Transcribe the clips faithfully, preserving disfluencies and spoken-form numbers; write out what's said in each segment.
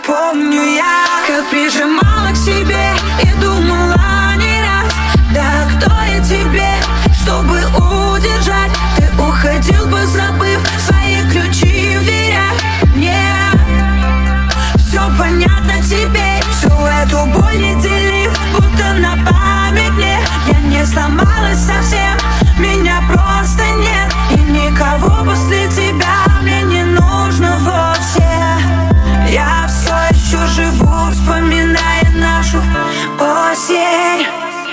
помню я, как прижимала к себе и думала не раз: да кто я тебе, чтобы удержать? Ты уходил бы, забыв свои ключи в дверях. Нет, все понятно теперь, всю эту боль не делив, будто на память мне. Я не сломалась совсем, меня просто нет, и никого после тебя мне не нужно вовсе. Я все еще живу, вспоминая нашу осень.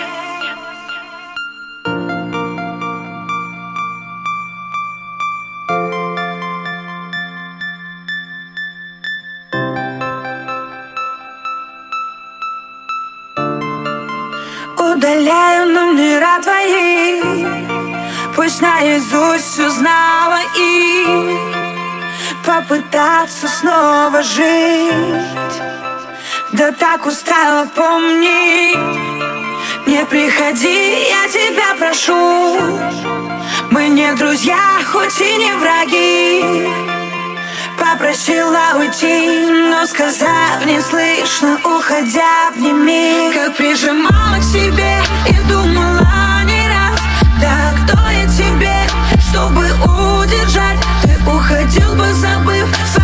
Удаляю номера твои, пусть наизусть узнала и попытаться снова жить. Да так устала помнить. Не приходи, я тебя прошу. Мы не друзья, хоть и не враги. Попросила уйти, но сказав неслышно, уходя, обними. Как прижимала к себе и думала не раз: да кто я тебе, чтобы удержать? Ты уходил бы, забыв